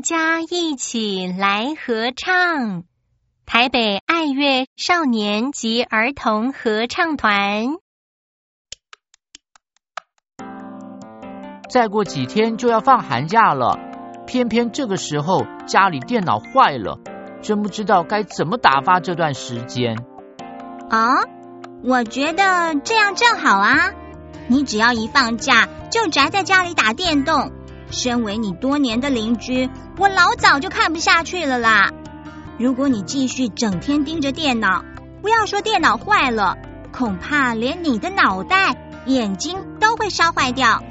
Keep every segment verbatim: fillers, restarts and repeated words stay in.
家一起来合唱，台北爱乐少年及儿童合唱团。 再过几天就要放寒假了，偏偏这个时候家里电脑坏了，真不知道该怎么打发这段时间。 啊，我觉得这样正好啊，你只要一放假就宅在家里打电动，身为你多年的邻居，我老早就看不下去了啦。如果你继续整天盯着电脑，不要说电脑坏了，恐怕连你的脑袋、眼睛都会烧坏掉。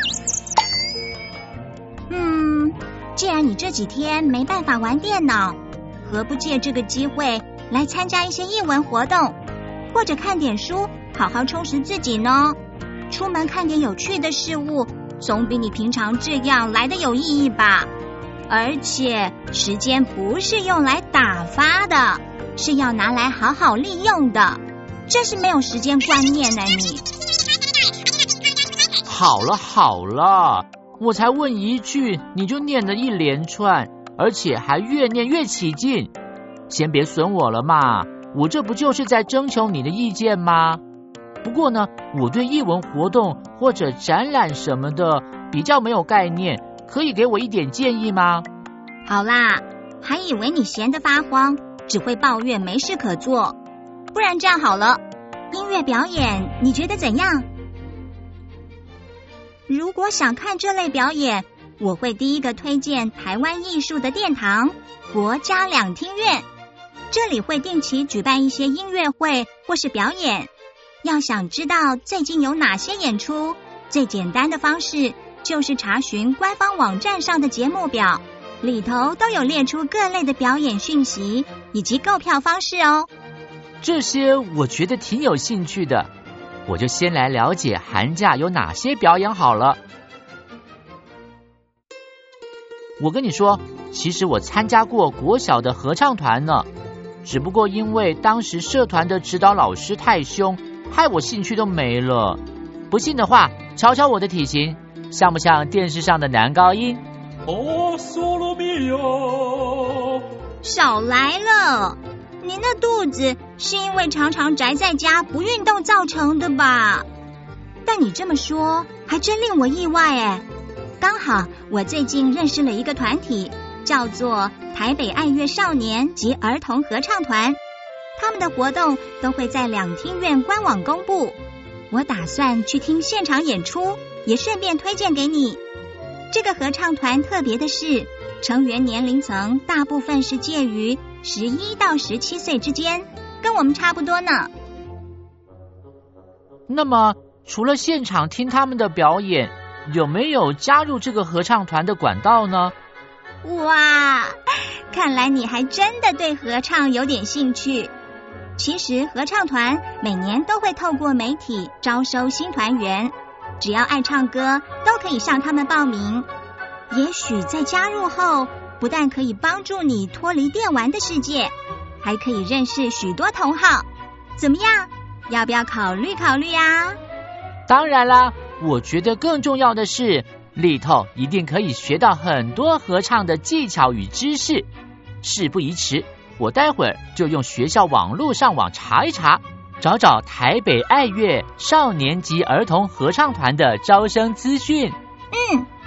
嗯，既然你这几天没办法玩电脑，何不借这个机会来参加一些艺文活动，或者看点书，好好充实自己呢？出门看点有趣的事物，总比你平常这样来得有意义吧。而且时间不是用来打发的，是要拿来好好利用的，这是没有时间观念呢你。 好了好了，我才问一句你就念了一连串，而且还越念越起劲。先别损我了嘛，我这不就是在征求你的意见吗？不过呢，我对艺文活动或者展览什么的比较没有概念，可以给我一点建议吗？ 好啦，还以为你闲得发慌，只会抱怨没事可做。不然这样好了，音乐表演你觉得怎样？如果想看这类表演，我会第一个推荐台湾艺术的殿堂国家两厅院，这里会定期举办一些音乐会或是表演。要想知道最近有哪些演出，最简单的方式就是查询官方网站上的节目表，里头都有列出各类的表演讯息以及购票方式哦。 这些我觉得挺有兴趣的，我就先来了解寒假有哪些表演好了。我跟你说，其实我参加过国小的合唱团呢，只不过因为当时社团的指导老师太凶，害我兴趣都没了。不信的话，瞧瞧我的体型，像不像电视上的男高音？ 哦，索罗米欧！ 少来了，你那肚子是因为常常宅在家不运动造成的吧？但你这么说，还真令我意外哎。刚好我最近认识了一个团体，叫做台北爱乐少年及儿童合唱团，他们的活动都会在两厅院官网公布。我打算去听现场演出，也顺便推荐给你。这个合唱团特别的是，成员年龄层大部分是介于十一到十七岁之间，跟我们差不多呢。 那么除了现场听他们的表演，有没有加入这个合唱团的管道呢？ 哇，看来你还真的对合唱有点兴趣。其实合唱团每年都会透过媒体招收新团员，只要爱唱歌都可以向他们报名。也许在加入后，不但可以帮助你脱离电玩的世界，还可以认识许多同好。怎么样？要不要考虑考虑啊？ 当然啦，我觉得更重要的是，里头一定可以学到很多合唱的技巧与知识。事不宜迟，我待会儿就用学校网络上网查一查，找找台北爱乐少年及儿童合唱团的招生资讯。 嗯。